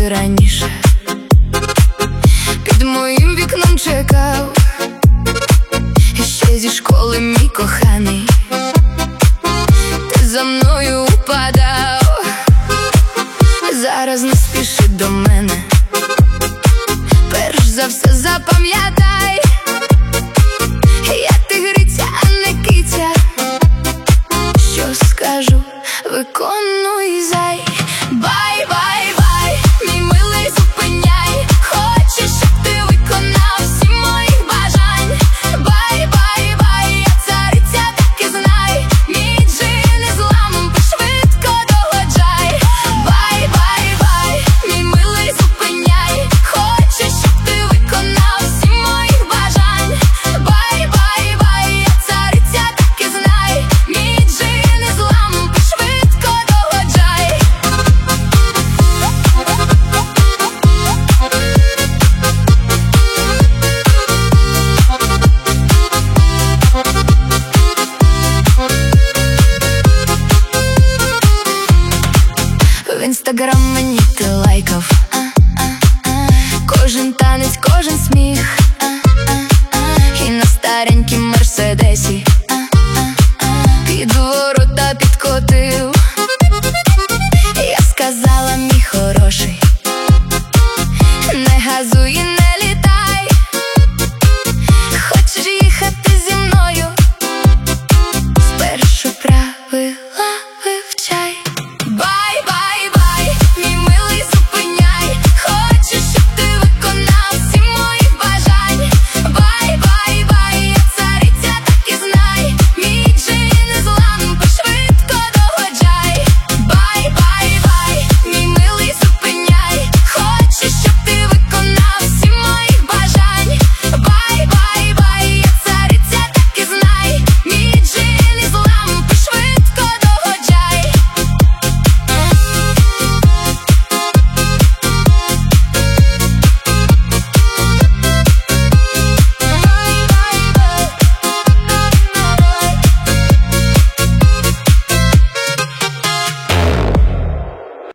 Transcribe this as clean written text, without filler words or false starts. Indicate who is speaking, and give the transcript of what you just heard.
Speaker 1: ти раніше під моїм вікном чекав, ще зі школи, мій коханий, ти за мною упадав. Зараз не спіши до мене, перш за все запам'ятай, я тигриця, а не киця, що скажу, виконуй, зай. Бай, бай, бай, мій милий, зупиняй, хочу, щоб ти виконав всі моїх бажань. Бай, бай, бай, я цариця, так і знай, мій джин із лампи швидко догоджай. Бай, бай, бай, мій милий, зупиняй, хочу, щоб ти виконав всі моїх бажань. Бай, бай, бай, я цариця, так і знай, мій джин із лампи швидко догоджай. В інстаграм мені ти лайкав кожен танець, кожен сміх, і на старенькім мерседесі